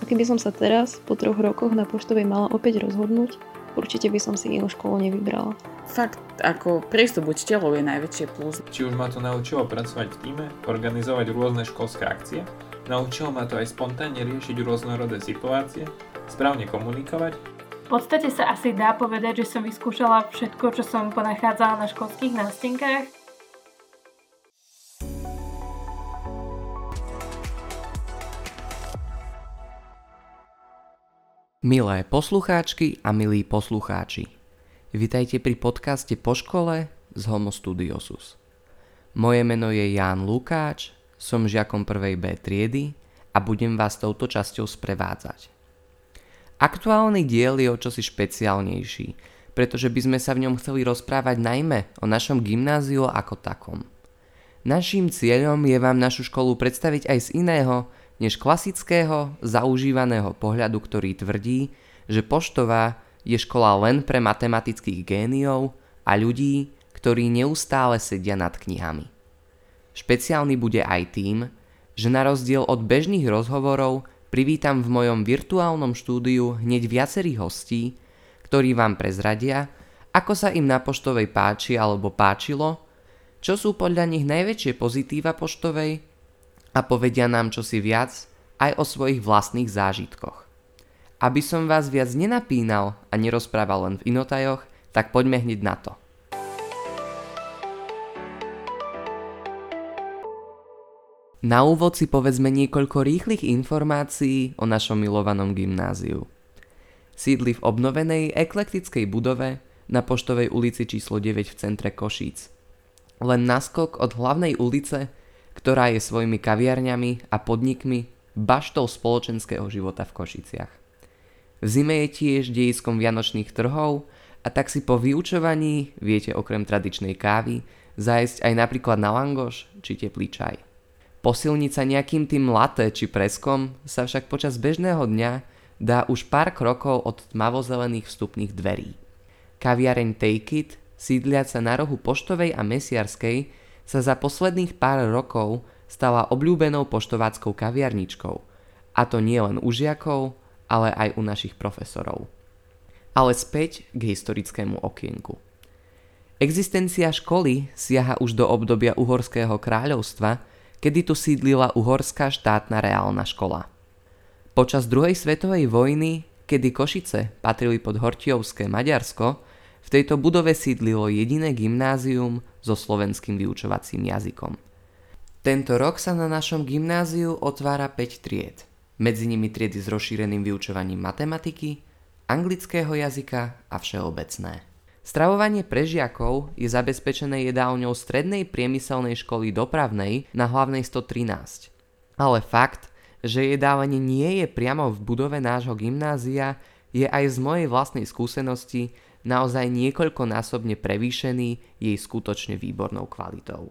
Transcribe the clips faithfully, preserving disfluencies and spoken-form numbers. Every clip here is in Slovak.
keby som sa teraz, po troch rokoch na Poštovej mala opäť rozhodnúť, určite by som si inú školu nevybrala. Fakt, ako prístup učiteľov je najväčšie plus. Či už ma to naučilo pracovať v tíme, organizovať rôzne školské akcie, naučilo ma to aj spontánne riešiť rôznorodé situácie, správne komunikovať. V podstate sa asi dá povedať, že som vyskúšala všetko, čo som ponachádzala na školských nástenkách. Milé poslucháčky a milí poslucháči, vitajte pri podcaste Po škole z Homo Studiosus. Moje meno je Ján Lukáč, som žiakom prvej B triedy a budem vás touto časťou sprevádzať. Aktuálny diel je o čosi špeciálnejší, pretože by sme sa v ňom chceli rozprávať najmä o našom gymnáziu ako takom. Naším cieľom je vám našu školu predstaviť aj z iného, než klasického, zaužívaného pohľadu, ktorý tvrdí, že Poštová je škola len pre matematických géniov a ľudí, ktorí neustále sedia nad knihami. Špeciálny bude aj tým, že na rozdiel od bežných rozhovorov privítam v mojom virtuálnom štúdiu hneď viacerých hostí, ktorí vám prezradia, ako sa im na Poštovej páči alebo páčilo, čo sú podľa nich najväčšie pozitíva Poštovej, a povedia nám čosi viac aj o svojich vlastných zážitkoch. Aby som vás viac nenapínal a nerozprával len v inotajoch, tak poďme hneď na to. Na úvod si povedzme niekoľko rýchlych informácií o našom milovanom gymnáziu. Sídli v obnovenej eklektickej budove na Poštovej ulici číslo deväť v centre Košíc. Len naskok od hlavnej ulice, ktorá je svojimi kaviarňami a podnikmi baštou spoločenského života v Košiciach. V zime je tiež dejiskom vianočných trhov a tak si po vyučovaní viete okrem tradičnej kávy zájsť aj napríklad na langoš či teplý čaj. Posilniť sa nejakým tým latte či preskom sa však počas bežného dňa dá už pár krokov od tmavozelených vstupných dverí. Kaviareň Take It, sídliaca na rohu Poštovej a Mesiarskej, sa za posledných pár rokov stala obľúbenou poštováckou kaviarničkou. A to nie len u žiakov, ale aj u našich profesorov. Ale späť k historickému okienku. Existencia školy siaha už do obdobia Uhorského kráľovstva, kedy tu sídlila Uhorská štátna reálna škola. Počas druhej svetovej vojny, kedy Košice patrili pod Hortiovské Maďarsko, v tejto budove sídlilo jediné gymnázium so slovenským vyučovacím jazykom. Tento rok sa na našom gymnáziu otvára päť tried, medzi nimi triedy s rozšíreným vyučovaním matematiky, anglického jazyka a všeobecné. Stravovanie pre žiakov je zabezpečené jedálňou Strednej priemyselnej školy dopravnej na hlavnej sto trinásť. Ale fakt, že jedálenie nie je priamo v budove nášho gymnázia, je aj z mojej vlastnej skúsenosti naozaj niekoľkonásobne prevýšený jej skutočne výbornou kvalitou.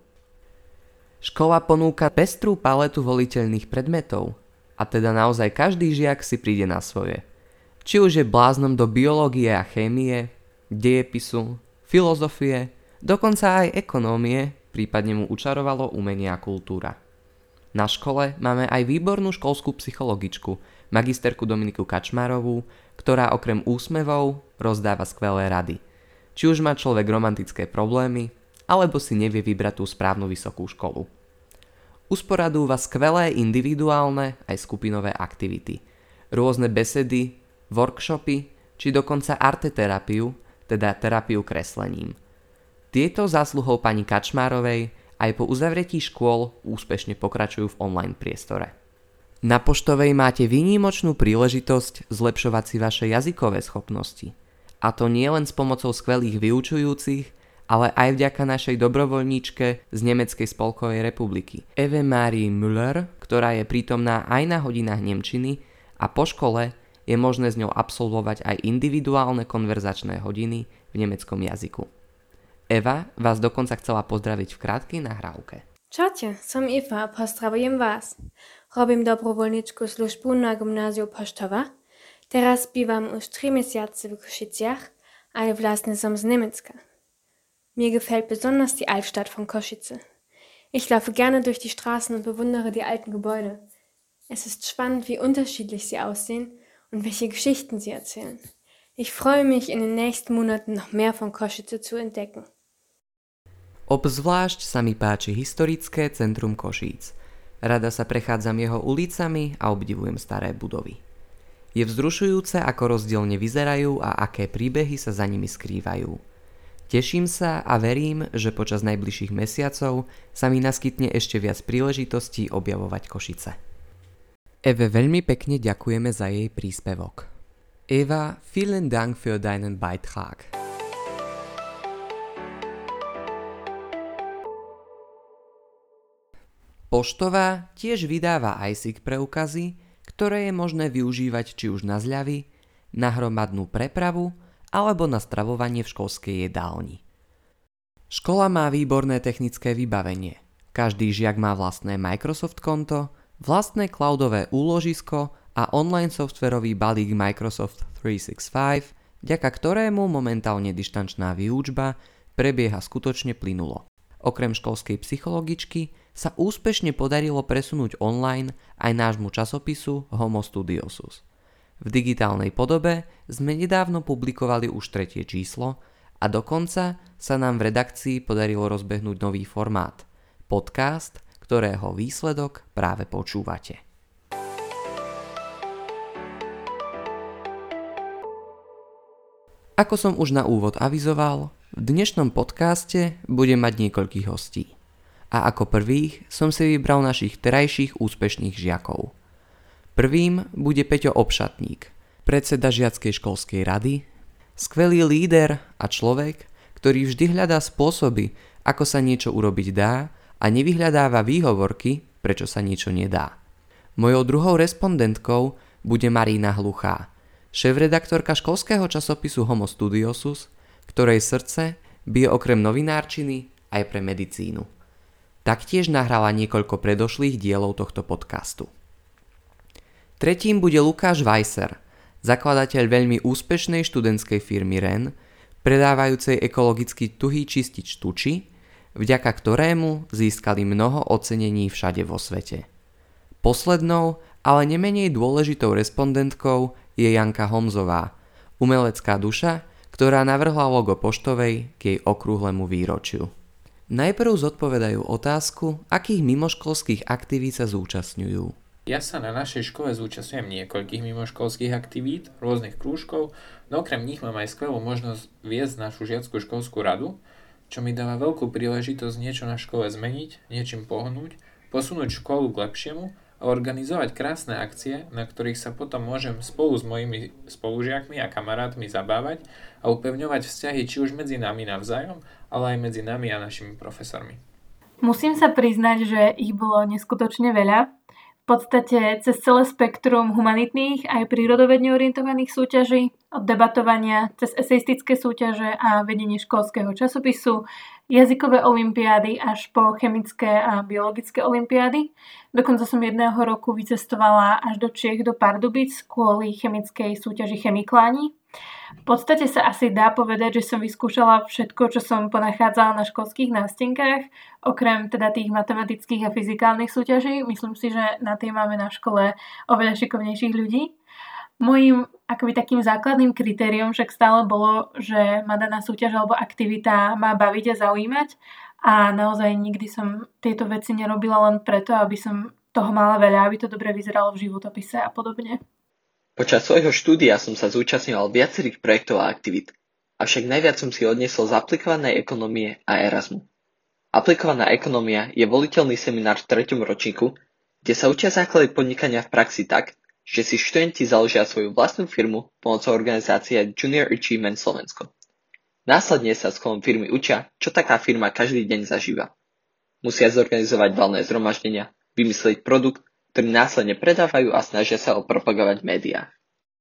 Škola ponúka pestrú paletu voliteľných predmetov, a teda naozaj každý žiak si príde na svoje. Či už je bláznom do biológie a chémie, dejepisu, filozofie, dokonca aj ekonómie, prípadne mu učarovalo umenie a kultúra. Na škole máme aj výbornú školskú psychologičku, magisterku Dominiku Kačmárovú, ktorá okrem úsmevov rozdáva skvelé rady. Či už má človek romantické problémy, alebo si nevie vybrať tú správnu vysokú školu. Usporadúva skvelé individuálne aj skupinové aktivity, rôzne besedy, workshopy, či dokonca arteterapiu, teda terapiu kreslením. Tieto zásluhou pani Kačmárovej aj po uzavretí škôl úspešne pokračujú v online priestore. Na Poštovej máte výnimočnú príležitosť zlepšovať si vaše jazykové schopnosti. A to nie len s pomocou skvelých vyučujúcich, ale aj vďaka našej dobrovoľníčke z Nemeckej spolkovej republiky Eve Marie Müller, ktorá je prítomná aj na hodinách nemčiny a po škole je možné s ňou absolvovať aj individuálne konverzačné hodiny v nemeckom jazyku. Eva vás dokonca chcela pozdraviť v krátkej nahrávke. Čaute, som Eva a pozdravujem vás. Robím dobrovoľníčku službu na gymnáziu Poštova. Teraz bývam už tri mesiace v Košiciach, ale vlastne som z Nemecka. Mir gefällt besonders die Altstadt von Košice. Ich laufe gerne durch die Straßen und bewundere die alten Gebäude. Es ist spannend, wie unterschiedlich sie aussehen und welche Geschichten sie erzählen. Ich freue mich, in den nächsten Monaten noch mehr von Košice zu entdecken. Obzvlášť sa mi páči historické centrum Košíc. Rada sa prechádzam jeho ulicami a obdivujem staré budovy. Je vzrušujúce, ako rozdielne vyzerajú a aké príbehy sa za nimi skrývajú. Teším sa a verím, že počas najbližších mesiacov sa mi naskytne ešte viac príležitostí objavovať Košice. Eve veľmi pekne ďakujeme za jej príspevok. Eva, vielen Dank für deinen Beitrag. Poštová tiež vydáva í es í ká preukazy, ktoré je možné využívať či už na zľavy, na hromadnú prepravu alebo na stravovanie v školskej jedálni. Škola má výborné technické vybavenie. Každý žiak má vlastné Microsoft konto, vlastné cloudové úložisko a online softverový balík Microsoft tristošesťdesiatpäť, vďaka ktorému momentálne dištančná výučba prebieha skutočne plynulo. Okrem školskej psychologičky sa úspešne podarilo presunúť online aj nášmu časopisu Homo Studiosus. V digitálnej podobe sme nedávno publikovali už tretie číslo a dokonca sa nám v redakcii podarilo rozbehnúť nový formát – podcast, ktorého výsledok práve počúvate. Ako som už na úvod avizoval, v dnešnom podcaste budem mať niekoľkých hostí. A ako prvých som si vybral našich terajších úspešných žiakov. Prvým bude Peťo Obšatník, predseda žiackej školskej rady, skvelý líder a človek, ktorý vždy hľadá spôsoby, ako sa niečo urobiť dá a nevyhľadáva výhovorky, prečo sa niečo nedá. Mojou druhou respondentkou bude Marína Hluchá, šéfredaktorka školského časopisu Homo Studiosus, ktorej srdce bije okrem novinárčiny aj pre medicínu. Taktiež nahrala niekoľko predošlých dielov tohto podcastu. Tretím bude Lukáš Weiser, zakladateľ veľmi úspešnej študentskej firmy er é en, predávajúcej ekologicky tuhý čistič tuči, vďaka ktorému získali mnoho ocenení všade vo svete. Poslednou, ale nemenej dôležitou respondentkou je Janka Homzová, umelecká duša, ktorá navrhla logo Poštovej k jej okrúhlemu výročiu. Najprv zodpovedajú otázku, akých mimoškolských aktivít sa zúčastňujú. Ja sa na našej škole zúčastňujem niekoľkých mimoškolských aktivít, rôznych krúžkov, no okrem nich mám aj skvelú možnosť viesť našu žiackú školskú radu, čo mi dáva veľkú príležitosť niečo na škole zmeniť, niečím pohnúť, posunúť školu k lepšiemu a organizovať krásne akcie, na ktorých sa potom môžem spolu s mojimi spolužiakmi a kamarátmi zabávať a upevňovať vzťahy či už medzi nami navzájom, ale aj medzi nami a našimi profesormi. Musím sa priznať, že ich bolo neskutočne veľa. V podstate cez celé spektrum humanitných aj prírodovedne orientovaných súťaží, od debatovania cez eseistické súťaže a vedenie školského časopisu, jazykové olympiády až po chemické a biologické olympiády. Dokonca som jedného roku vycestovala až do Čiech, do Pardubic kvôli chemickej súťaži Chemikláni. V podstate sa asi dá povedať, že som vyskúšala všetko, čo som ponachádzala na školských nástenkách, okrem teda tých matematických a fyzikálnych súťaží. Myslím si, že na tej máme na škole oveľa šikovnejších ľudí. Mojím akoby takým základným kritériom však stále bolo, že ma daná súťaž alebo aktivita má baviť a zaujímať a naozaj nikdy som tieto veci nerobila len preto, aby som toho mala veľa, aby to dobre vyzeralo v životopise a podobne. Počas svojho štúdia som sa zúčastňoval viacerých projektov a aktivít, avšak najviac som si odniesol z aplikovanej ekonomie a Erasmu. Aplikovaná ekonomia je voliteľný seminár v treťom ročníku, kde sa učia základy podnikania v praxi tak, že si študenti založia svoju vlastnú firmu pomocou organizácie Junior Achievement Slovensko. Následne sa s kolom firmy učia, čo taká firma každý deň zažíva. Musia zorganizovať valné zhromaždenia, vymyslieť produkt, ktorý následne predávajú a snažia sa ho propagovať v médiách.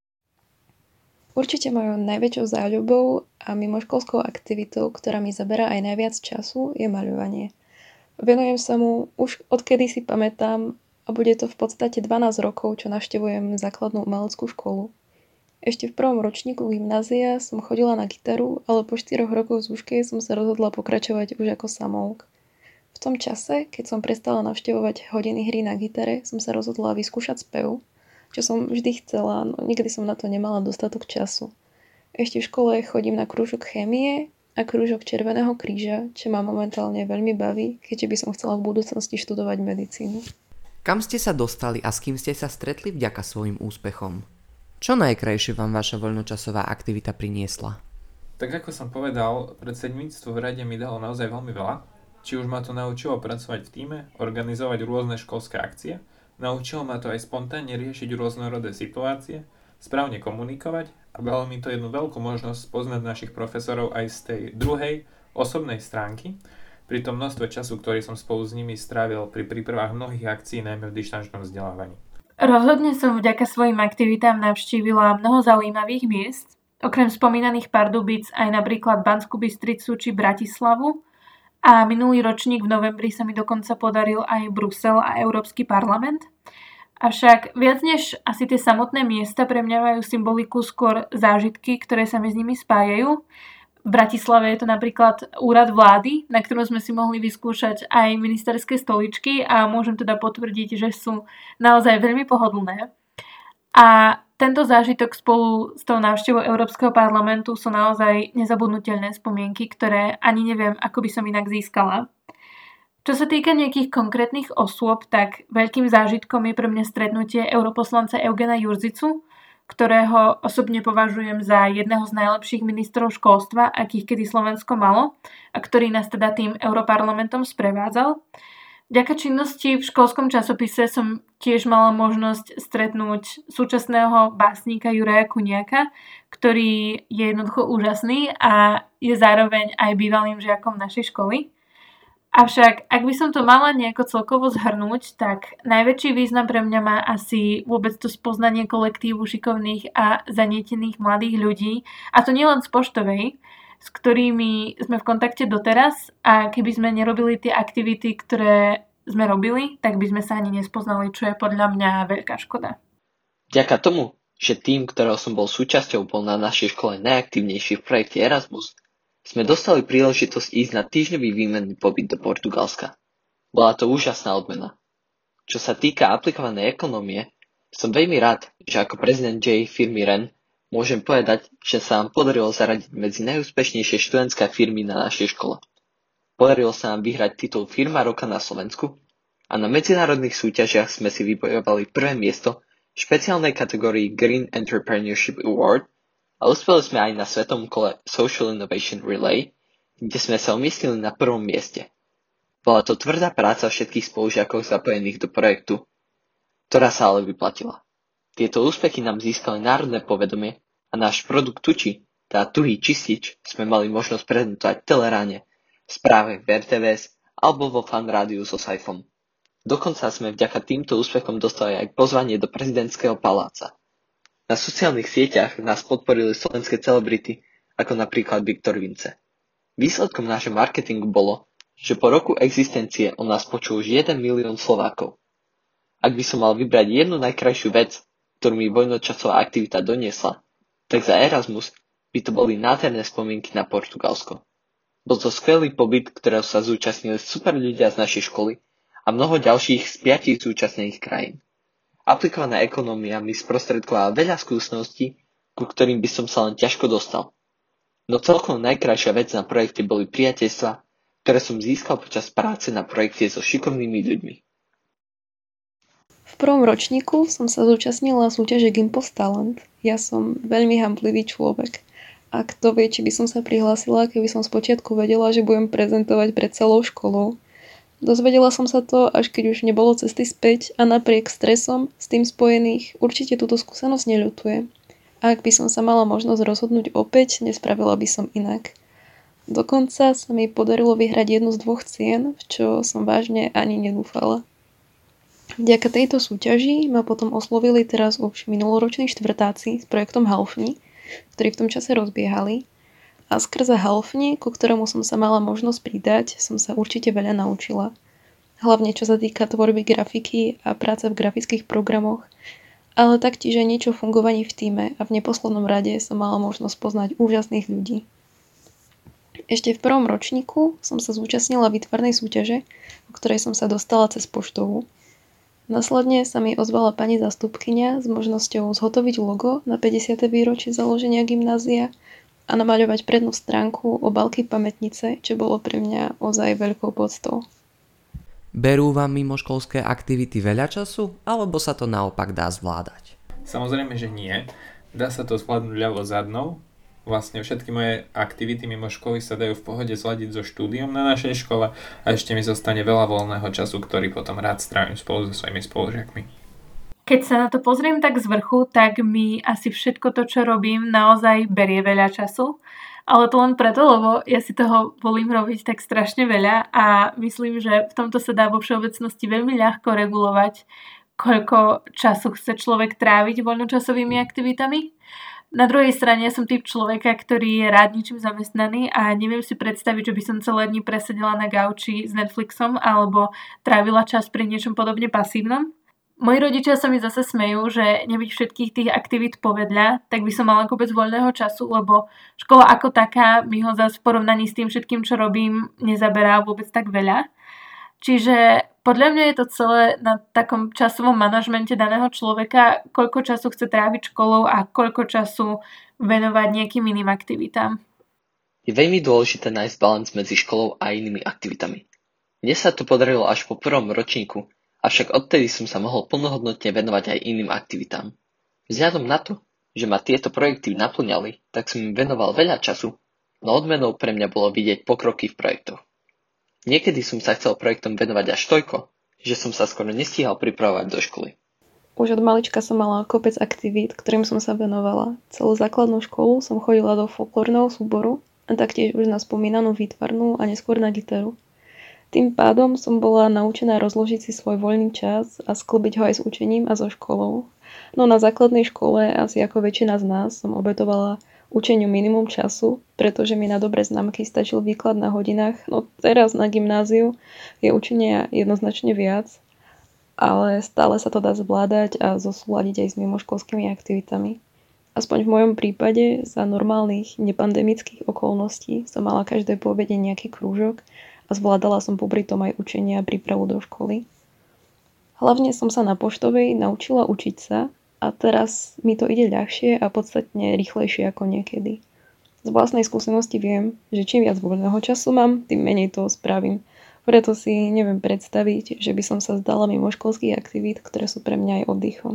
Určite mojou najväčšou záľubou a mimoškolskou aktivitou, ktorá mi zaberá aj najviac času, je maľovanie. Venujem sa mu už odkedy si pamätám a bude to v podstate dvanásť rokov, čo navštevujem základnú umeleckú školu. Ešte v prvom ročníku gymnázia som chodila na gitaru, ale po štyroch rokoch zúšky som sa rozhodla pokračovať už ako samouk. V V tom čase, keď som prestala navštevovať hodiny hry na gitare, som sa rozhodla vyskúšať spev, čo som vždy chcela, no nikdy som na to nemala dostatok času. Ešte v škole chodím na krúžok chémie a krúžok Červeného kríža, čo ma momentálne veľmi baví, keďže by som chcela v budúcnosti študovať medicínu. Kam ste sa dostali a s kým ste sa stretli vďaka svojim úspechom? Čo najkrajšie vám vaša voľnočasová aktivita priniesla? Tak ako som povedal, predsedníctvo v rade mi dalo naozaj veľmi veľa. Či už ma to naučilo pracovať v tíme, organizovať rôzne školské akcie, naučilo ma to aj spontánne riešiť rôznorodé situácie, správne komunikovať a dalo mi to jednu veľkú možnosť poznať našich profesorov aj z tej druhej, osobnej stránky, pri tom množstve času, ktorý som spolu s nimi strávil pri prípravách mnohých akcií, najmä v dištančnom vzdelávaní. Rozhodne som vďaka svojim aktivitám navštívila mnoho zaujímavých miest, okrem spomínaných Pardubíc aj napríklad Banskú Bystricu či Bratislavu, a minulý ročník v novembri sa mi dokonca podaril aj Brusel a Európsky parlament. Avšak viac než asi tie samotné miesta pre mňa majú symboliku skôr zážitky, ktoré sa mi s nimi spájajú. V Bratislave je to napríklad úrad vlády, na ktorom sme si mohli vyskúšať aj ministerské stoličky a môžem teda potvrdiť, že sú naozaj veľmi pohodlné. A tento zážitok spolu s tou návštevou Európskeho parlamentu sú naozaj nezabudnutelné spomienky, ktoré ani neviem, ako by som inak získala. Čo sa týka nejakých konkrétnych osôb, tak veľkým zážitkom je pre mňa stretnutie europoslanca Eugena Jurzicu, ktorého osobne považujem za jedného z najlepších ministrov školstva, akých kedy Slovensko malo, a ktorý nás teda tým europarlamentom sprevádzal. Vďaka činnosti v školskom časopise som tiež mala možnosť stretnúť súčasného básnika Juraja Kuniaka, ktorý je jednoducho úžasný a je zároveň aj bývalým žiakom našej školy. Avšak, ak by som to mala nejako celkovo zhrnúť, tak najväčší význam pre mňa má asi vôbec to spoznanie kolektívu šikovných a zanietených mladých ľudí, a to nielen z Poštovej, s ktorými sme v kontakte doteraz, a keby sme nerobili tie aktivity, ktoré sme robili, tak by sme sa ani nespoznali, čo je podľa mňa veľká škoda. Vďaka tomu, že tým, ktorého som bol súčasťou, bol na našej škole najaktívnejší v projekte Erasmus, sme dostali príležitosť ísť na týždňový výmenný pobyt do Portugalska. Bola to úžasná odmena. Čo sa týka aplikovanej ekonómie, som veľmi rád, že ako prezident J firmy R E N môžem povedať, že sa nám podarilo zaradiť medzi najúspešnejšie študentské firmy na našej škole. Podarilo sa nám vyhrať titul Firma roka na Slovensku a na medzinárodných súťažiach sme si vybojovali prvé miesto v špeciálnej kategórii Green Entrepreneurship Award a uspeli sme aj na svetom kole Social Innovation Relay, kde sme sa umiestnili na prvom mieste. Bola to tvrdá práca všetkých spolužiakov zapojených do projektu, ktorá sa ale vyplatila. Tieto úspechy nám získali národné povedomie a náš produkt Tuči, tá tuhý čistič, sme mali možnosť prezentovať v Teleráne, v správe v er té vé es alebo vo fan rádiu so Saifom. Dokonca sme vďaka týmto úspechom dostali aj pozvanie do prezidentského paláca. Na sociálnych sieťach nás podporili slovenské celebrity, ako napríklad Viktor Vince. Výsledkom nášho marketingu bolo, že po roku existencie o nás počul už jeden milión Slovákov. Ak by som mal vybrať jednu najkrajšiu vec, ktorú mi voľnočasová aktivita doniesla, tak za Erasmus by to boli nádherné spomienky na Portugalsko. Bol to skvelý pobyt, ktorého sa zúčastnili super ľudia z našej školy a mnoho ďalších z piatich súčasných krajín. Aplikovaná ekonómia mi sprostredkovala veľa skúseností, ku ktorým by som sa len ťažko dostal. No celkom najkrajšia vec na projekte boli priateľstvá, ktoré som získal počas práce na projekte so šikovnými ľuďmi. V prvom ročníku som sa zúčastnila súťaže Gimpos Talent. Ja som veľmi hamblivý človek. A kto vie, či by som sa prihlásila, keby som spočiatku vedela, že budem prezentovať pred celou školou. Dozvedela som sa to, až keď už nebolo cesty späť a napriek stresom s tým spojených určite túto skúsenosť neľutujem. A ak by som sa mala možnosť rozhodnúť opäť, nespravila by som inak. Dokonca sa mi podarilo vyhrať jednu z dvoch cien, v čo som vážne ani nedúfala. Vďaka tejto súťaži ma potom oslovili teraz už minuloroční štvrtáci s projektom Halfni, ktorí v tom čase rozbiehali. A skrze Halfni, ku ktorému som sa mala možnosť pridať, som sa určite veľa naučila. Hlavne čo sa týka tvorby grafiky a práce v grafických programoch, ale taktiež aj niečo o fungovaní v tíme a v neposlednom rade som mala možnosť poznať úžasných ľudí. Ešte v prvom ročníku som sa zúčastnila výtvarnej súťaže, o ktorej som sa dostala cez poštovú. Následne sa mi ozvala pani zástupkyňa s možnosťou zhotoviť logo na päťdesiate výročie založenia gymnázia a namaľovať prednú stránku obálky pamätnice, čo bolo pre mňa ozaj veľkou poctou. Berú vám mimoškolské aktivity veľa času, alebo sa to naopak dá zvládať? Samozrejme, že nie. Dá sa to zvládnuť ľavo zadnou. Vlastne všetky moje aktivity mimo školy sa dajú v pohode zladiť so štúdiom na našej škole a ešte mi zostane veľa voľného času, ktorý potom rád strávim spolu so svojimi spolužiakmi. Keď sa na to pozriem tak z vrchu, tak mi asi všetko to, čo robím, naozaj berie veľa času. Ale to len preto, lebo ja si toho volím robiť tak strašne veľa a myslím, že v tomto sa dá vo všeobecnosti veľmi ľahko regulovať, koľko času chce človek tráviť voľnočasovými aktivitami. Na druhej strane ja som typ človeka, ktorý je rád ničím zamestnaný a neviem si predstaviť, že by som celé dni presedela na gauči s Netflixom alebo trávila čas pri niečom podobne pasívnom. Moji rodičia sa mi zase smejú, že nebyť všetkých tých aktivít povedľa, tak by som mala kopec voľného času, lebo škola ako taká mi ho zase v porovnaní s tým všetkým, čo robím, nezaberá vôbec tak veľa. Čiže podľa mňa je to celé na takom časovom manažmente daného človeka, koľko času chce tráviť školou a koľko času venovať nejakým iným aktivitám. Je veľmi dôležité nájsť balans medzi školou a inými aktivitami. Mne sa to podarilo až po prvom ročníku, avšak odtedy som sa mohol plnohodnotne venovať aj iným aktivitám. Vzhľadom na to, že ma tieto projekty naplňali, tak som im venoval veľa času, no odmenou pre mňa bolo vidieť pokroky v projektoch. Niekedy som sa chcel projektom venovať až toľko, že som sa skoro nestíhal pripravovať do školy. Už od malička som mala kopec aktivít, ktorým som sa venovala. Celú základnú školu som chodila do folklórneho súboru a taktiež už na spomínanú výtvarnú a neskôr na gitaru. Tým pádom som bola naučená rozložiť si svoj voľný čas a sklbiť ho aj s učením a so školou. No na základnej škole, asi ako väčšina z nás, som obetovala učeniu minimum času, pretože mi na dobré známky stačil výklad na hodinách. No teraz na gymnáziu je učenia jednoznačne viac, ale stále sa to dá zvládať a zosúladiť aj s mimoškolskými aktivitami. Aspoň v mojom prípade za normálnych nepandemických okolností som mala každé poobede nejaký krúžok a zvládala som popri tom aj učenie a prípravu do školy. Hlavne som sa na poštovej naučila učiť sa a teraz mi to ide ľahšie a podstatne rýchlejšie ako niekedy. Z vlastnej skúsenosti viem, že čím viac voľného času mám, tým menej toho spravím. Preto si neviem predstaviť, že by som sa zdala mimoškolských aktivít, ktoré sú pre mňa aj oddychom.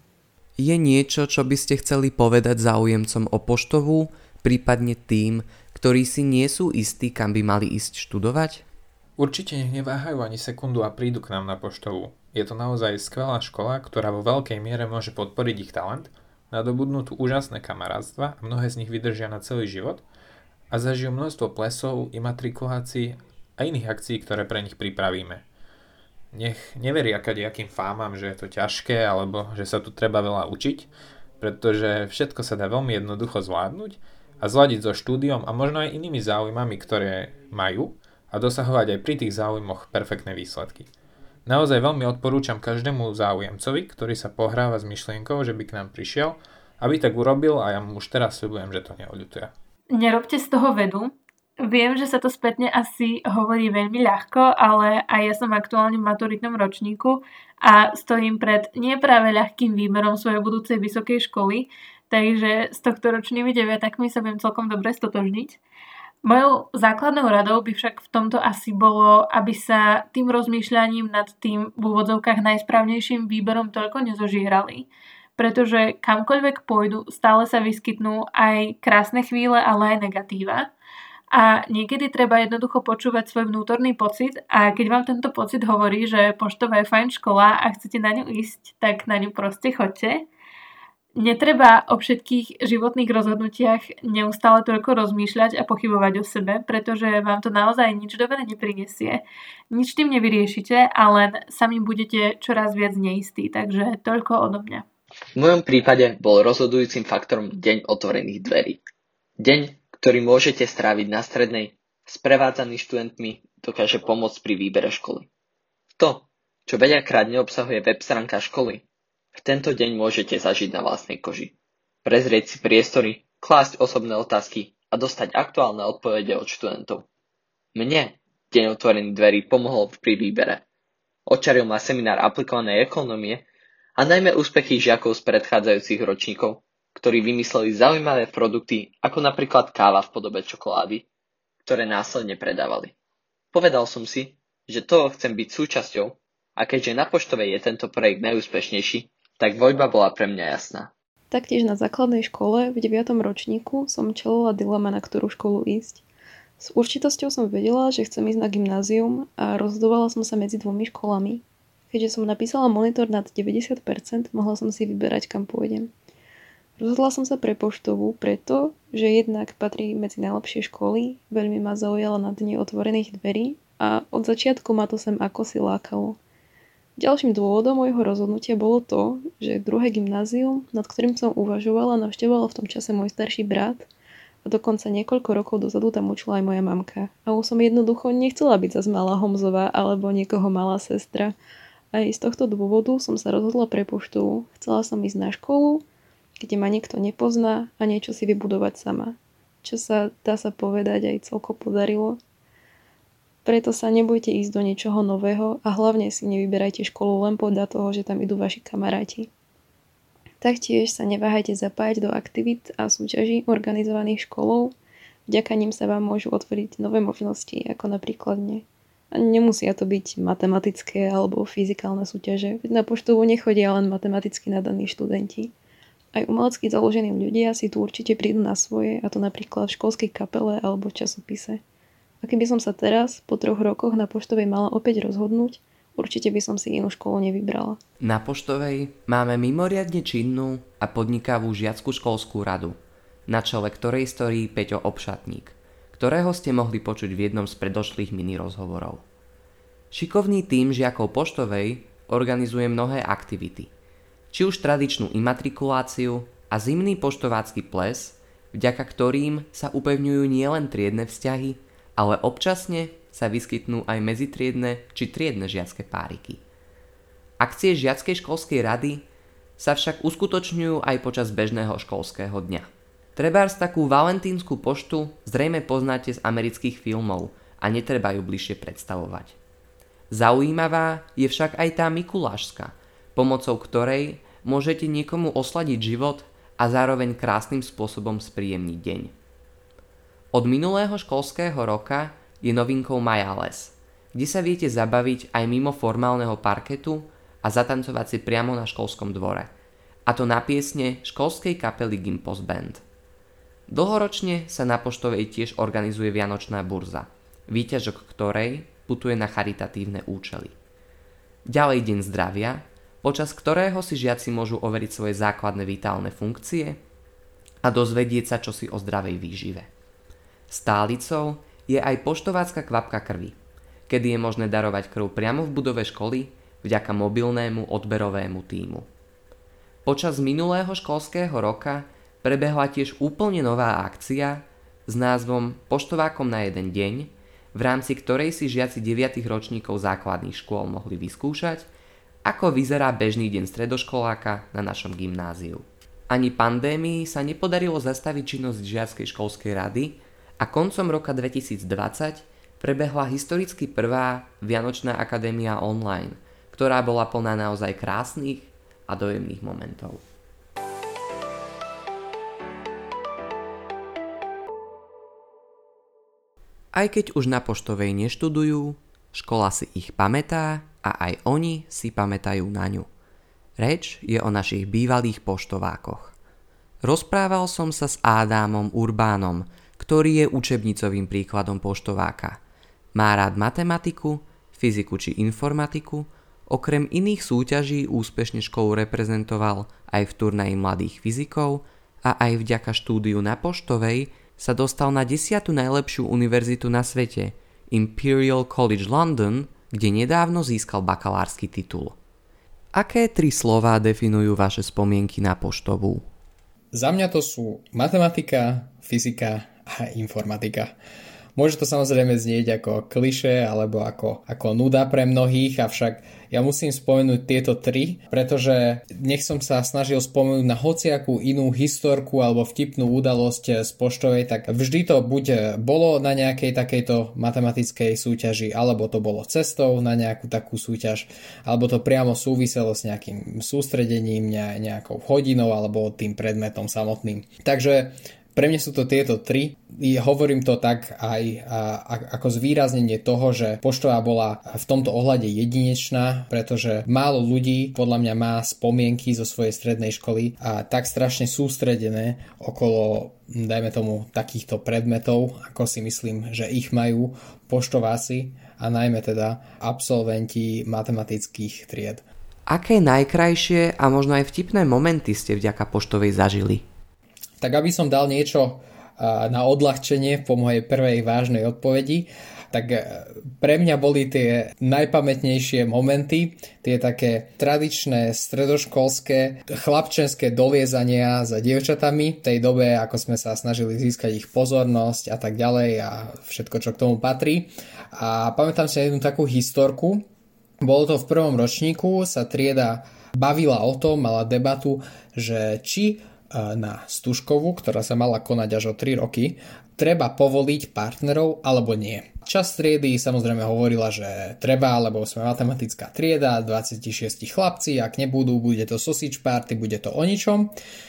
Je niečo, čo by ste chceli povedať záujemcom o poštovú, prípadne tým, ktorí si nie sú istí, kam by mali ísť študovať? Určite nech neváhajú ani sekundu a prídu k nám na poštovú. Je to naozaj skvelá škola, ktorá vo veľkej miere môže podporiť ich talent, nadobudnú tu úžasné kamarátstva a mnohé z nich vydržia na celý život a zažijú množstvo plesov, imatrikulácií a iných akcií, ktoré pre nich pripravíme. Nech neveria kadejakým fámam, že je to ťažké alebo že sa tu treba veľa učiť, pretože všetko sa dá veľmi jednoducho zvládnuť a zladiť so štúdiom a možno aj inými záujmami, ktoré majú a dosahovať aj pri tých záujmoch perfektné výsledky. Naozaj veľmi odporúčam každému záujemcovi, ktorý sa pohráva s myšlienkou, že by k nám prišiel, aby tak urobil a ja mu už teraz sľubujem, že to neoľutuje. Nerobte z toho vedu. Viem, že sa to spätne asi hovorí veľmi ľahko, ale aj ja som aktuálne v maturitnom ročníku a stojím pred nie práve ľahkým výberom svojej budúcej vysokej školy, takže s tohto ročnými deviatakmi sa viem celkom dobre stotožniť. Mojou základnou radou by však v tomto asi bolo, aby sa tým rozmýšľaním nad tým v úvodzovkách najsprávnejším výberom toľko nezožírali. Pretože kamkoľvek pôjdu, stále sa vyskytnú aj krásne chvíle, ale aj negatíva. A niekedy treba jednoducho počúvať svoj vnútorný pocit a keď vám tento pocit hovorí, že poštová je fajn škola a chcete na ňu ísť, tak na ňu proste choďte. Netreba o všetkých životných rozhodnutiach neustále toľko rozmýšľať a pochybovať o sebe, pretože vám to naozaj nič dobre neprinesie. Nič tým nevyriešite a len sami budete čoraz viac neistí, takže toľko odo mňa. V mojom prípade bol rozhodujúcim faktorom deň otvorených dverí. Deň, ktorý môžete stráviť na strednej, sprevádzaný študentmi, dokáže pomôcť pri výbere školy. To, čo veľakrát neobsahuje web stránka školy, v tento deň môžete zažiť na vlastnej koži. Prezrieť si priestory, klásť osobné otázky a dostať aktuálne odpovede od študentov. Mne Deň otvorených dverí pomohol pri výbere. Očaril ma seminár aplikovanej ekonómie a najmä úspechy žiakov z predchádzajúcich ročníkov, ktorí vymysleli zaujímavé produkty ako napríklad káva v podobe čokolády, ktoré následne predávali. Povedal som si, že toho chcem byť súčasťou a keďže na Poštovej je tento projekt najúspešnejší, tak voľba bola pre mňa jasná. Taktiež na základnej škole v deviatom ročníku som čelila dilema, na ktorú školu ísť. S určitosťou som vedela, že chcem ísť na gymnázium a rozhodovala som sa medzi dvomi školami. Keďže som napísala monitor nad deväťdesiat percent, mohla som si vyberať, kam pôjdem. Rozhodla som sa pre Poštovú preto, že jednak patrí medzi najlepšie školy, veľmi ma zaujala na Dni otvorených dverí a od začiatku ma to sem akosi lákalo. Ďalším dôvodom môjho rozhodnutia bolo to, že druhé gymnázium, nad ktorým som uvažovala, navštevoval v tom čase môj starší brat a dokonca niekoľko rokov dozadu tam učila aj moja mamka. A už som jednoducho nechcela byť zas malá Homzová alebo niekoho malá sestra. Aj z tohto dôvodu som sa rozhodla pre Poštovú. Chcela som ísť na školu, kde ma nikto nepozná a niečo si vybudovať sama. Čo sa, dá sa povedať, aj celko podarilo. Preto sa nebojte ísť do niečoho nového a hlavne si nevyberajte školu len podľa toho, že tam idú vaši kamaráti. Taktiež sa neváhajte zapájať do aktivít a súťaží organizovaných školou. Vďaka nim sa vám môžu otvoriť nové možnosti, ako napríklad dne. A nemusia to byť matematické alebo fyzikálne súťaže. Na Poštovú nechodia len matematicky nadaní študenti. Aj umelecky založení ľudia si tu určite prídu na svoje, a to napríklad v školskej kapele alebo časopise. A keby som sa teraz, po troch rokoch na Poštovej mala opäť rozhodnúť, určite by som si inú školu nevybrala. Na Poštovej máme mimoriadne činnú a podnikavú žiackú školskú radu, na čele ktorej stojí Peťo Obšatník, ktorého ste mohli počuť v jednom z predošlých mini rozhovorov. Šikovný tím žiakov Poštovej organizuje mnohé aktivity, či už tradičnú imatrikuláciu a zimný poštovácky ples, vďaka ktorým sa upevňujú nielen triedne vzťahy, ale občasne sa vyskytnú aj medzitriedne či triedne žiacké páriky. Akcie žiackej školskej rady sa však uskutočňujú aj počas bežného školského dňa. Trebárs takú valentínsku poštu zrejme poznáte z amerických filmov a netreba ju bližšie predstavovať. Zaujímavá je však aj tá mikulášska, pomocou ktorej môžete niekomu osladiť život a zároveň krásnym spôsobom spríjemniť deň. Od minulého školského roka je novinkou Majales, kde sa viete zabaviť aj mimo formálneho parketu a zatancovať si priamo na školskom dvore, a to na piesne školskej kapely Gimpos Band. Dlhoročne sa na Poštovej tiež organizuje Vianočná burza, výťažok ktorej putuje na charitatívne účely. Ďalej Deň zdravia, počas ktorého si žiaci môžu overiť svoje základné vitálne funkcie a dozvedieť sa čosi o zdravej výžive. Stálicou je aj poštovácka kvapka krvi, kedy je možné darovať krv priamo v budove školy vďaka mobilnému odberovému tímu. Počas minulého školského roka prebehla tiež úplne nová akcia s názvom Poštovákom na jeden deň, v rámci ktorej si žiaci deviatich ročníkov základných škôl mohli vyskúšať, ako vyzerá bežný deň stredoškoláka na našom gymnáziu. Ani pandémii sa nepodarilo zastaviť činnosť žiackej školskej rady a koncom roka dvetisícdvadsať prebehla historicky prvá Vianočná akadémia online, ktorá bola plná naozaj krásnych a dojemných momentov. Aj keď už na Poštovej neštudujú, škola si ich pamätá a aj oni si pamätajú na ňu. Reč je o našich bývalých poštovákoch. Rozprával som sa s Ádámom Urbánom, ktorý je učebnicovým príkladom poštováka. Má rád matematiku, fyziku či informatiku, okrem iných súťaží úspešne školu reprezentoval aj v turnaji mladých fyzikov a aj vďaka štúdiu na Poštovej sa dostal na desiatu najlepšiu univerzitu na svete, Imperial College London, kde nedávno získal bakalársky titul. Aké tri slová definujú vaše spomienky na Poštovú? Za mňa to sú matematika, fyzika a informatika. Môže to samozrejme znieť ako klišé alebo ako, ako nuda pre mnohých, avšak ja musím spomenúť tieto tri, pretože nech som sa snažil spomenúť na hociakú inú historku alebo vtipnú udalosť z poštovej, tak vždy to buď bolo na nejakej takejto matematickej súťaži, alebo to bolo cestou na nejakú takú súťaž, alebo to priamo súviselo s nejakým sústredením, nejakou hodinou alebo tým predmetom samotným. Takže pre mňa sú to tieto tri. I hovorím to tak aj a, a, ako zvýraznenie toho, že poštová bola v tomto ohľade jedinečná, pretože málo ľudí podľa mňa má spomienky zo svojej strednej školy a tak strašne sústredené okolo, dajme tomu, takýchto predmetov, ako si myslím, že ich majú poštováci a najmä teda absolventi matematických tried. Aké najkrajšie a možno aj vtipné momenty ste vďaka poštovej zažili? Tak aby som dal niečo na odľahčenie po mojej prvej vážnej odpovedi, tak pre mňa boli tie najpamätnejšie momenty, tie také tradičné stredoškolské chlapčenské doliezania za dievčatami v tej dobe, ako sme sa snažili získať ich pozornosť a tak ďalej a všetko, čo k tomu patrí. A pamätám si jednu takú historku. Bolo to v prvom ročníku, sa trieda bavila o tom, mala debatu, že či na Stužkovú, ktorá sa mala konať až o tri roky, treba povoliť partnerov alebo nie. Časť triedy samozrejme hovorila, že treba, lebo sme matematická trieda, dvadsaťšesť chlapci, ak nebudú, bude to sausage party, bude to o ničom.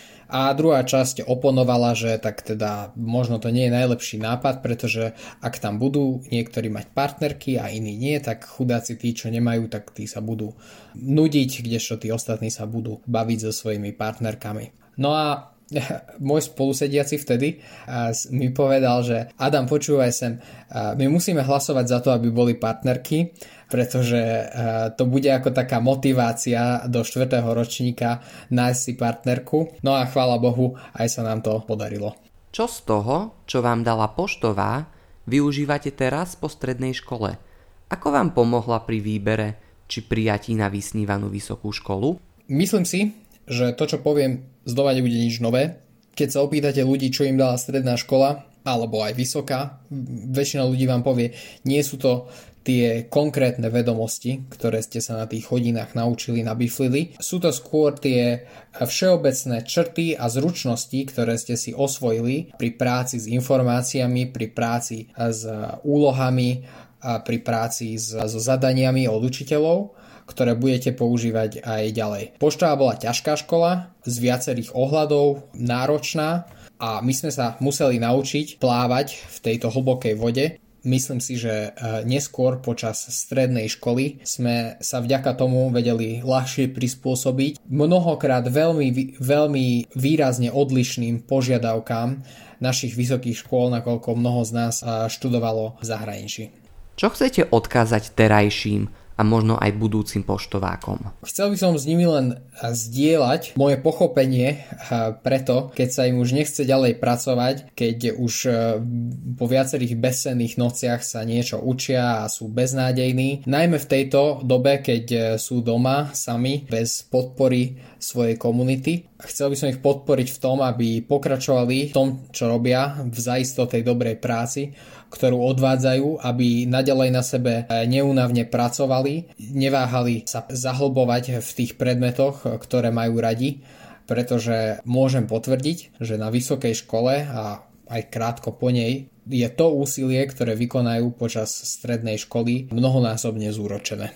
A druhá časť oponovala, že tak teda možno to nie je najlepší nápad, pretože ak tam budú niektorí mať partnerky a iní nie, tak chudáci tí, čo nemajú, tak tí sa budú nudiť, kdežto tí ostatní sa budú baviť so svojimi partnerkami. No a môj spolusediaci vtedy mi povedal, že Adam, počúvaj sem, my musíme hlasovať za to, aby boli partnerky, pretože to bude ako taká motivácia do štvrtého ročníka nájsť si partnerku. No a chvála Bohu, aj sa nám to podarilo. Čo z toho, čo vám dala poštová, využívate teraz po strednej škole? Ako vám pomohla pri výbere či prijatí na vysnívanú vysokú školu? Myslím si, že to, čo poviem, znova nebude nič nové. Keď sa opýtate ľudí, čo im dala stredná škola, alebo aj vysoká, väčšina ľudí vám povie, nie sú to tie konkrétne vedomosti, ktoré ste sa na tých hodinách naučili, nabiflili. Sú to skôr tie všeobecné črty a zručnosti, ktoré ste si osvojili pri práci s informáciami, pri práci s úlohami, a pri práci so zadaniami od učiteľov, ktoré budete používať aj ďalej. Poštová bola ťažká škola, z viacerých ohľadov, náročná a my sme sa museli naučiť plávať v tejto hlbokej vode. Myslím si, že neskôr počas strednej školy sme sa vďaka tomu vedeli ľahšie prispôsobiť mnohokrát veľmi, veľmi výrazne odlišným požiadavkám našich vysokých škôl, nakoľko mnoho z nás študovalo v zahraničí. Čo chcete odkázať terajším a možno aj budúcim poštovákom? Chcel by som s nimi len zdieľať moje pochopenie preto, keď sa im už nechce ďalej pracovať, keď už po viacerých bezsenných nociach sa niečo učia a sú beznádejní. Najmä v tejto dobe, keď sú doma sami, bez podpory svojej komunity. Chcel by som ich podporiť v tom, aby pokračovali v tom, čo robia, v zaisto tej dobrej práci, ktorú odvádzajú, aby naďalej na sebe neúnavne pracovali, neváhali sa zahlbovať v tých predmetoch, ktoré majú radi, pretože môžem potvrdiť, že na vysokej škole a aj krátko po nej je to úsilie, ktoré vykonajú počas strednej školy, mnohonásobne zúročené.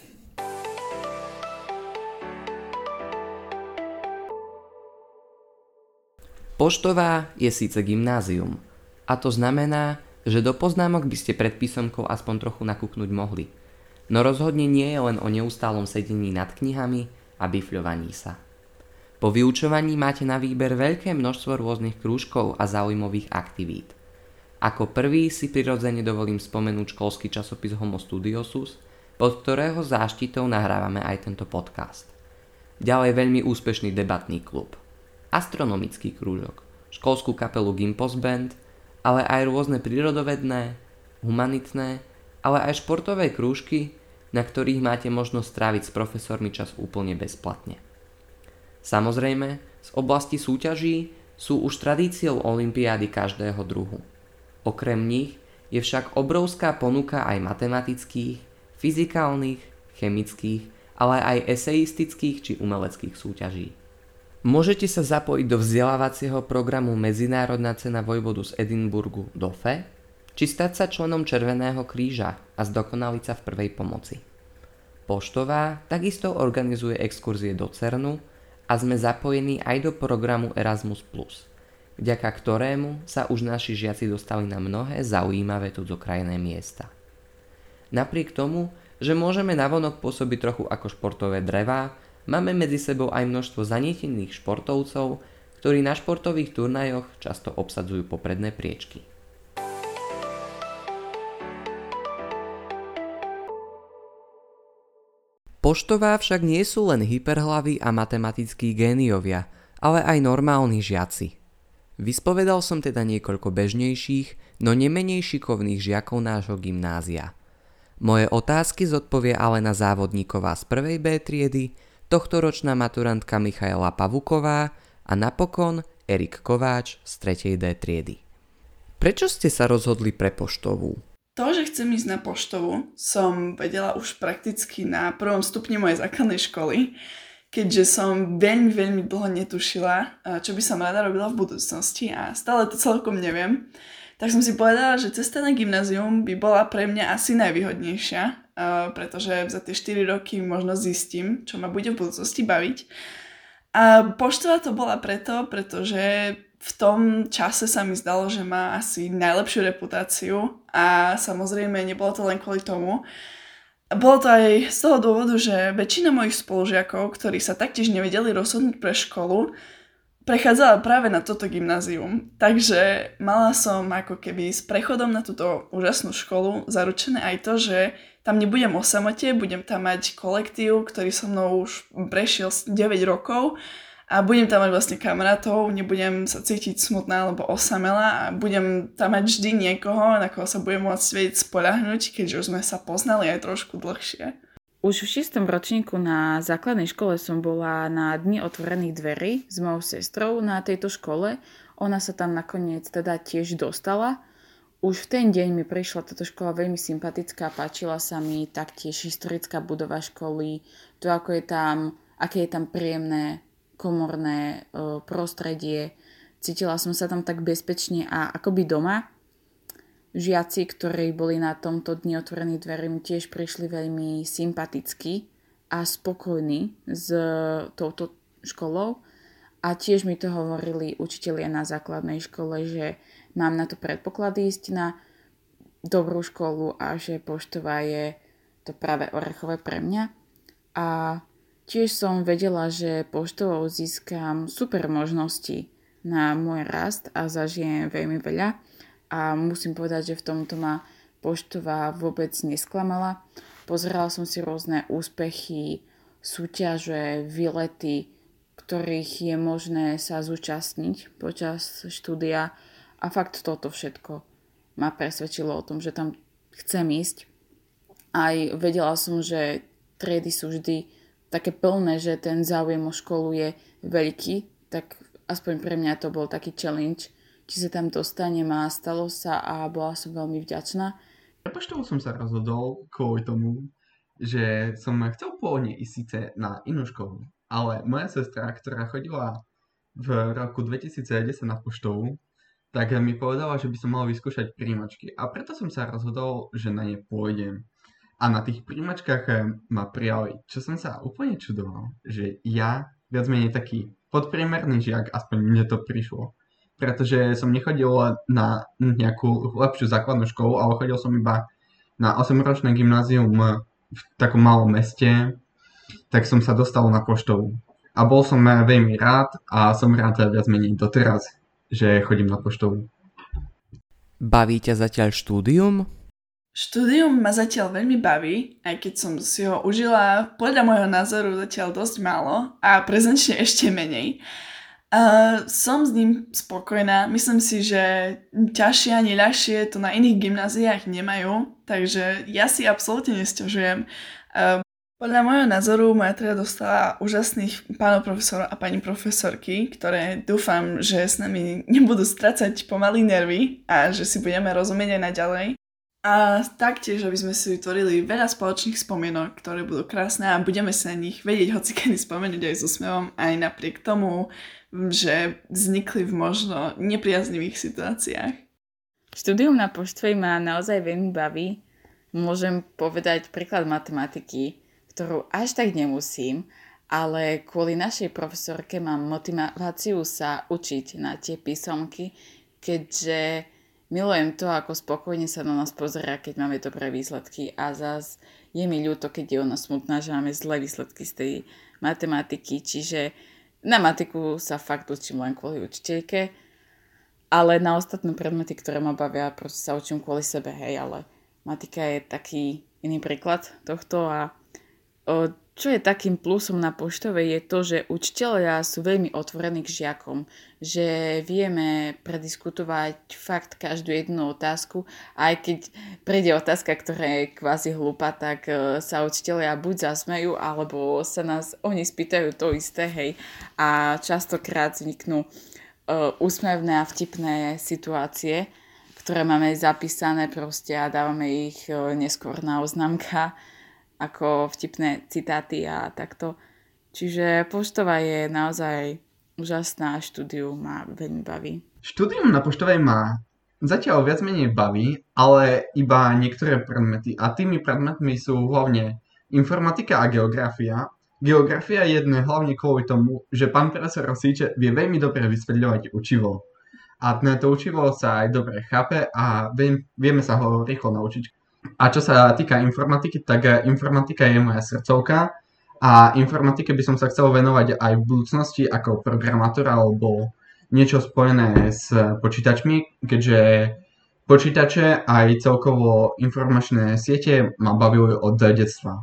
Poštová je síce gymnázium, a to znamená, že do poznámok by ste pred písomkou aspoň trochu nakúknuť mohli. No rozhodne nie je len o neustálom sedení nad knihami a bifľovaní sa. Po vyučovaní máte na výber veľké množstvo rôznych krúžkov a zaujímavých aktivít. Ako prvý si prirodzene dovolím spomenúť školský časopis Homo Studiosus, pod ktorého záštitou nahrávame aj tento podcast. Ďalej veľmi úspešný debatný klub, astronomický krúžok, školskú kapelu Gimpos Band, ale aj rôzne prírodovedné, humanitné, ale aj športové krúžky, na ktorých máte možnosť stráviť s profesormi čas úplne bezplatne. Samozrejme, z oblasti súťaží sú už tradíciou olympiády každého druhu. Okrem nich Je však obrovská ponuka aj matematických, fyzikálnych, chemických, ale aj esejistických či umeleckých súťaží. Môžete sa zapojiť do vzdelávacieho programu Medzinárodná cena vojvodu z Edinburgu D O F E, či stať sa členom Červeného kríža a zdokonaliť sa v prvej pomoci. Poštová takisto organizuje exkurzie do Cernu a sme zapojení aj do programu Erasmus plus, vďaka ktorému sa už naši žiaci dostali na mnohé zaujímavé cudzokrajné miesta. Napriek tomu, že môžeme navonok pôsobiť trochu ako športové drevá, máme medzi sebou aj množstvo zanietených športovcov, ktorí na športových turnajoch často obsadzujú popredné priečky. Poštová však nie sú len hyperhlaví a matematickí géniovia, ale aj normálni žiaci. Vyspovedal som teda niekoľko bežnejších, no nemenej šikovných žiakov nášho gymnázia. Moje otázky zodpovie Alena Závodníková z prvej B triedy, tohtoročná maturantka Michaela Pavuková a napokon Erik Kováč z tretej D triedy. Prečo ste sa rozhodli pre poštovú? To, že chcem ísť na poštovú, som vedela už prakticky na prvom stupni mojej základnej školy, keďže som veľmi, veľmi dlho netušila, čo by som rada robila v budúcnosti a stále to celkom neviem. Tak som si povedala, že cesta na gymnázium by bola pre mňa asi najvýhodnejšia, pretože za tie štyri roky možno zistím, čo ma bude v budúcnosti baviť. A poštová to bola preto, pretože v tom čase sa mi zdalo, že má asi najlepšiu reputáciu a samozrejme nebolo to len kvôli tomu. Bolo to aj z toho dôvodu, že väčšina mojich spolužiakov, ktorí sa taktiež nevedeli rozhodnúť pre školu, prechádzala práve na toto gymnázium. Takže mala som ako keby s prechodom na túto úžasnú školu zaručené aj to, že tam nebudem o samote, budem tam mať kolektív, ktorý so mnou už prešiel deväť rokov a budem tam mať vlastne kamarátov, nebudem sa cítiť smutná alebo osamelá a budem tam mať vždy niekoho, na koho sa budem môcť vedieť spoľahnúť, keďže už sme sa poznali aj trošku dlhšie. Už v šiestom ročníku na základnej škole som bola na Dni otvorených dverí s mojou sestrou na tejto škole. Ona sa tam nakoniec teda tiež dostala. Už v ten deň mi prišla táto škola veľmi sympatická, páčila sa mi taktiež historická budova školy, to ako je tam, aké je tam príjemné komorné e, prostredie. Cítila som sa tam tak bezpečne a akoby doma. Žiaci, ktorí boli na tomto Dni otvorených dverí, mi tiež prišli veľmi sympatickí a spokojní s touto školou. A tiež mi to hovorili učitelia na základnej škole, že mám na to predpoklady ísť na dobrú školu a že poštová je to práve orechové pre mňa. A tiež som vedela, že poštovou získam super možnosti na môj rast a zažijem veľmi veľa. A musím povedať, že v tomto ma poštová vôbec nesklamala. Pozerala som si rôzne úspechy, súťaže, výlety, ktorých je možné sa zúčastniť počas štúdia. A fakt toto všetko ma presvedčilo o tom, že tam chcem ísť. Aj vedela som, že triedy sú vždy také plné, že ten záujem o školu je veľký, tak aspoň pre mňa to bol taký challenge, či sa tam dostanem a stalo sa a bola som veľmi vďačná. Pre poštovú som sa rozhodol kvôli tomu, že som chcel pôvodne ísť síce na inú školu, ale moja sestra, ktorá chodila v roku dvetisícdesať na poštovú, tak mi povedala, že by som mal vyskúšať príjmačky a preto som sa rozhodol, že na ne pôjdem. A na tých príjmačkách ma prijali, čo som sa úplne čudoval, že ja, viac menej taký podpriemerný žiak, aspoň mne to prišlo. Pretože som nechodil na nejakú lepšiu základnú školu, ale chodil som iba na osemročné gymnázium v takom malom meste, tak som sa dostal na poštovú. A bol som veľmi rád a som rád viac menej doteraz, že chodím na poštovú. Baví ťa zatiaľ štúdium? Štúdium ma zatiaľ veľmi baví, aj keď som si ho užila podľa môjho názoru zatiaľ dosť málo a prezenčne ešte menej. Uh, som s ním spokojná. Myslím si, že ťažšie ani ľahšie to na iných gymnáziách nemajú, takže ja si absolútne nesťažujem. Uh, podľa môjho názoru moja trieda dostala úžasných pánov profesorov a pani profesorky, ktoré dúfam, že s nami nebudú strácať pomaly nervy a že si budeme rozumieť aj naďalej. A taktiež, aby sme si vytvorili veľa spoločných spomienok, ktoré budú krásne a budeme sa na nich vedieť hocikedy spomenúť aj s úsmevom, aj napriek tomu, že vznikli v možno nepriaznivých situáciách. Štúdium na Poštovej ma naozaj veľmi baví. Môžem povedať príklad matematiky, ktorú až tak nemusím, ale kvôli našej profesorke mám motiváciu sa učiť na tie písomky, keďže milujem to, ako spokojne sa na nás pozerá, keď máme dobré výsledky a zas je mi ľúto, keď je ona smutná, že máme zlé výsledky z tej matematiky, čiže na matiku sa fakt učím len kvôli učiteľke, ale na ostatné predmety, ktoré ma bavia, proste sa učím kvôli sebe, hej, ale matika je taký iný príklad tohto a o, čo je takým plusom na Poštovej je to, že učitelia sú veľmi otvorení k žiakom, že vieme prediskutovať fakt každú jednu otázku, aj keď príde otázka, ktorá je kvázi hlúpa, tak sa učitelia buď zasmejú, alebo sa nás oni spýtajú to isté, hej, a častokrát vzniknú uh, úsmevné a vtipné situácie, ktoré máme zapísané proste a dávame ich uh, neskôr na oznamka ako vtipné citáty a takto. Čiže Poštová je naozaj úžasná, štúdiu ma veľmi baví. Štúdium na Poštovej ma zatiaľ viac menej baví, ale iba niektoré predmety. A tými predmetmi sú hlavne informatika a geografia. Geografia je jedné hlavne kvôli tomu, že pán profesor Rosíč vie veľmi dobre vysvetľovať učivo. A na to učivo sa aj dobre chápe a vieme sa ho rýchlo naučiť. A čo sa týka informatiky, tak informatika je moja srdcovka a informatike by som sa chcel venovať aj v budúcnosti ako programátor alebo niečo spojené s počítačmi, keďže počítače aj celkovo informačné siete ma bavili od detstva.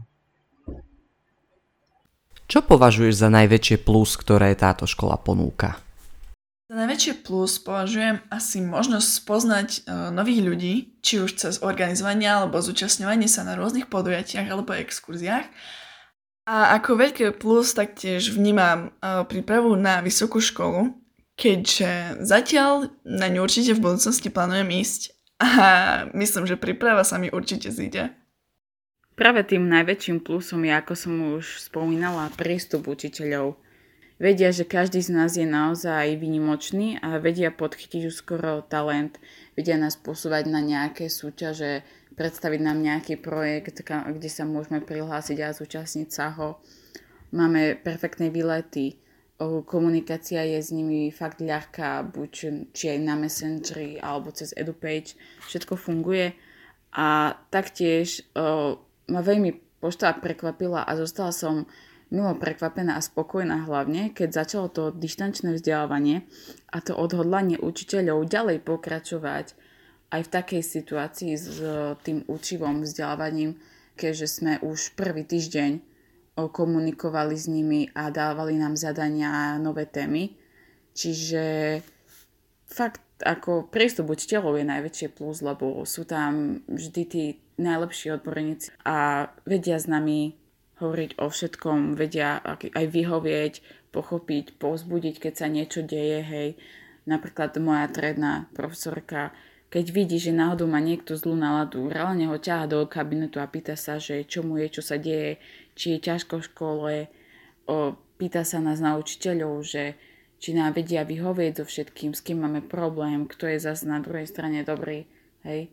Čo považuješ za najväčšie plus, ktoré táto škola ponúka? Za najväčšie plus považujem asi možnosť spoznať uh, nových ľudí, či už cez organizovanie alebo zúčastňovanie sa na rôznych podujatiach alebo exkurziách. A ako veľké plus taktiež vnímam uh, prípravu na vysokú školu, keďže zatiaľ na ňu určite v budúcnosti plánujem ísť a myslím, že príprava sa mi určite zíde. Práve tým najväčším plusom je, ako som už spomínala, prístup učiteľov. Vedia, že každý z nás je naozaj výnimočný a vedia podchytiť už skoro talent, vedia nás posúvať na nejaké súťaže, predstaviť nám nejaký projekt, kde sa môžeme prihlásiť a zúčastniť sa ho. Máme perfektné výlety, komunikácia je s nimi fakt ľahká, buď či aj na Messengeri alebo cez EduPage, všetko funguje a taktiež o, ma veľmi Poštová prekvapila a zostala som milo prekvapená a spokojná hlavne, keď začalo to dištančné vzdelávanie a to odhodlanie učiteľov ďalej pokračovať aj v takej situácii s tým učivom vzdelávaním, keďže sme už prvý týždeň komunikovali s nimi a dávali nám zadania a nové témy. Čiže fakt ako prístup učiteľov je najväčšie plus, lebo sú tam vždy tí najlepší odborníci a vedia s nami hovoriť o všetkom, vedia aj vyhovieť, pochopiť, povzbudiť, keď sa niečo deje, hej. Napríklad moja triedna profesorka, keď vidí, že náhodou má niekto zlú náladu, reálne ho ťaha do kabinetu a pýta sa, že čo mu je, čo sa deje, či je ťažko v škole, o, pýta sa nás na učiteľov, že či nám vedia vyhovieť so všetkým, s kým máme problém, kto je zase na druhej strane dobrý, hej.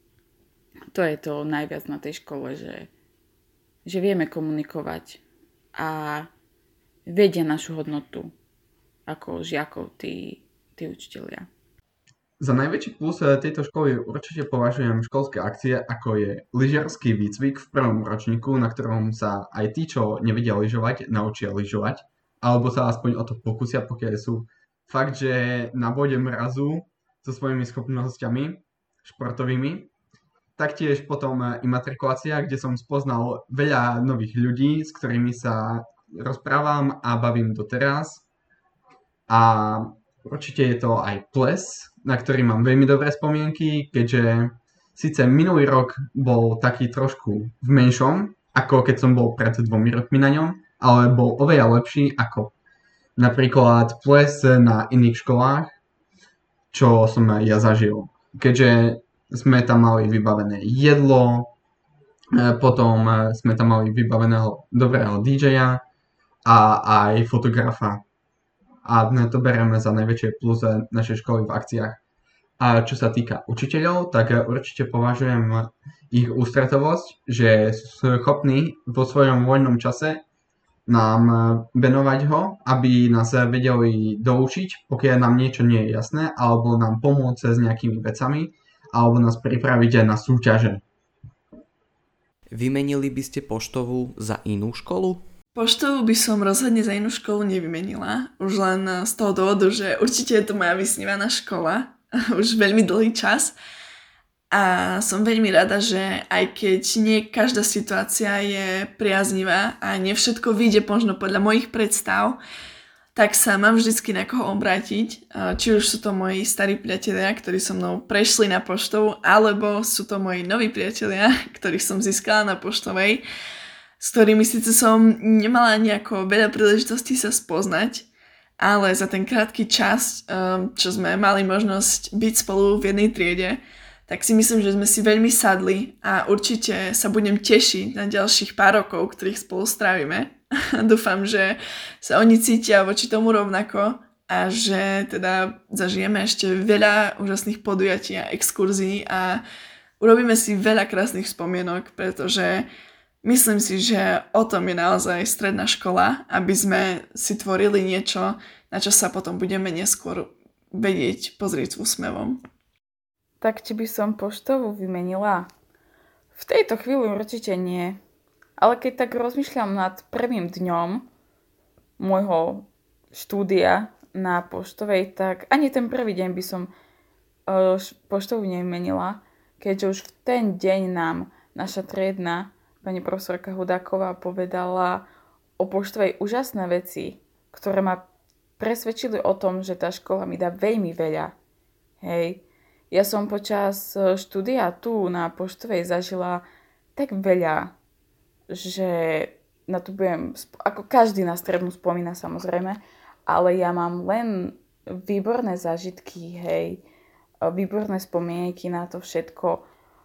To je to najviac na tej škole, že že vieme komunikovať a vedia našu hodnotu ako žiakov, tí, tí učitelia. Za najväčší plus tejto školy určite považujem školské akcie, ako je lyžiarsky výcvik v prvom ročníku, na ktorom sa aj tí, čo nevedia lyžovať, naučia lyžovať, alebo sa aspoň o to pokúsia, pokiaľ sú fakt, že na bode mrazu so svojimi schopnosťami športovými. Taktiež potom imatrikulácia, kde som spoznal veľa nových ľudí, s ktorými sa rozprávam a bavím doteraz. A určite je to aj ples, na ktorý mám veľmi dobré spomienky, keďže síce minulý rok bol taký trošku v menšom, ako keď som bol pred dvomi rokmi na ňom, ale bol oveľa lepší ako napríklad ples na iných školách, čo som ja zažil. Keďže sme tam mali vybavené jedlo, potom sme tam mali vybaveného dobrého dý džeja a aj fotografa. A to bereme za najväčšie plus našej školy v akciách. A čo sa týka učiteľov, tak určite považujem ich ústretovosť, že sú schopní vo svojom voľnom čase nám venovať ho, aby nás vedeli doučiť, pokiaľ nám niečo nie je jasné, alebo nám pomôcť s nejakými vecami, alebo nás pripraviť aj na súťaže. Vymenili by ste poštovú za inú školu? Poštovú by som rozhodne za inú školu nevymenila. Už len z toho dôvodu, že určite je to moja vysnívaná škola. Už veľmi dlhý čas. A som veľmi rada, že aj keď nie každá situácia je priaznivá a nie všetko vyjde možno podľa mojich predstav, tak sa mám vždycky na koho obrátiť. Či už sú to moji starí priatelia, ktorí so mnou prešli na poštovu, alebo sú to moji noví priatelia, ktorých som získala na poštovej, s ktorými síce som nemala nejako veľa príležitostí sa spoznať, ale za ten krátky čas, čo sme mali možnosť byť spolu v jednej triede, tak si myslím, že sme si veľmi sadli a určite sa budem tešiť na ďalších pár rokov, ktorých spolu strávime. Dúfam, že sa oni cítia voči tomu rovnako a že teda zažijeme ešte veľa úžasných podujatí a exkurzií a urobíme si veľa krásnych spomienok, pretože myslím si, že o tom je naozaj stredná škola, aby sme si tvorili niečo, na čo sa potom budeme neskôr vedieť pozrieť s úsmevom. Tak či by som poštovú vymenila? V tejto chvíli určite nie. Ale keď tak rozmýšľam nad prvým dňom môjho štúdia na poštovej, tak ani ten prvý deň by som uh, poštovú nevymenila, keďže už v ten deň nám naša triedna pani profesorka Hudáková povedala o poštovej úžasné veci, ktoré ma presvedčili o tom, že tá škola mi dá veľmi veľa. Hej. Ja som počas štúdia tu na poštovej zažila tak veľa, že na to budem, ako každý na strednú spomína samozrejme, ale ja mám len výborné zážitky, hej, výborné spomienky na to všetko.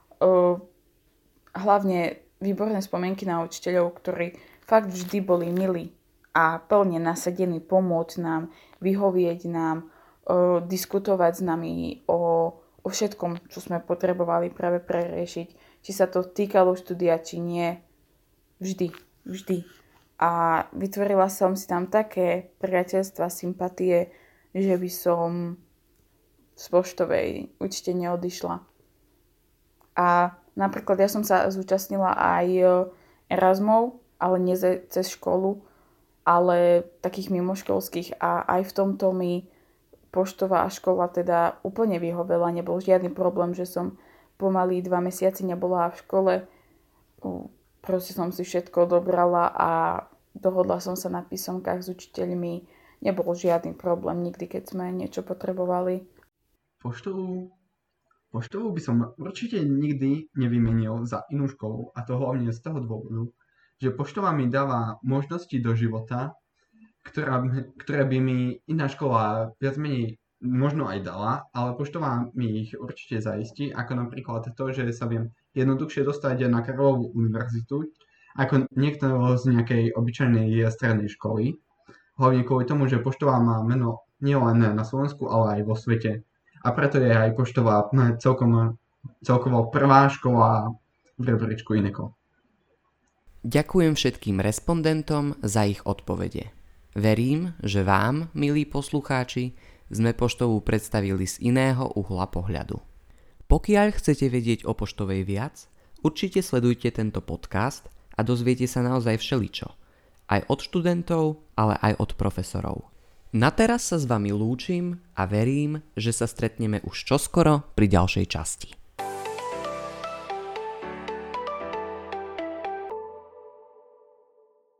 Hlavne výborné spomienky na učiteľov, ktorí fakt vždy boli milí a plne nasadení pomôcť nám, vyhovieť nám, diskutovať s nami o, o všetkom, čo sme potrebovali práve preriešiť. Či sa to týkalo štúdia, či nie. Vždy, vždy. A vytvorila som si tam také priateľstva, sympatie, že by som z poštovej určite neodišla. A napríklad ja som sa zúčastnila aj Erasmov, ale nie cez školu, ale takých mimoškolských. A aj v tomto mi poštová škola teda úplne vyhovela. Nebol žiadny problém, že som pomaly dva mesiace nebola v škole. Proste som si všetko odobrala a dohodla som sa na písomkách s učiteľmi. Nebol žiadny problém nikdy, keď sme niečo potrebovali. Poštovú, poštovú by som určite nikdy nevymenil za inú školu, a to hlavne z toho dôvodu, že poštová mi dáva možnosti do života, ktorá, ktoré by mi iná škola viac menej možno aj dala, ale poštová mi ich určite zaistí, ako napríklad to, že sa viem jednoduchšie dostať na Karlovú univerzitu, ako niekto z nejakej obyčajnej strednej školy. Hlavne kvôli tomu, že poštová má meno nielen na Slovensku, ale aj vo svete. A preto je aj poštová celkom, celkovo prvá škola v rebríčku INECO. Ďakujem všetkým respondentom za ich odpovede. Verím, že vám, milí poslucháči, sme poštovú predstavili z iného uhla pohľadu. Pokiaľ chcete vedieť o poštovej viac, určite sledujte tento podcast a dozviete sa naozaj všeličo. Aj od študentov, ale aj od profesorov. Na teraz sa s vami lúčim a verím, že sa stretneme už čoskoro pri ďalšej časti.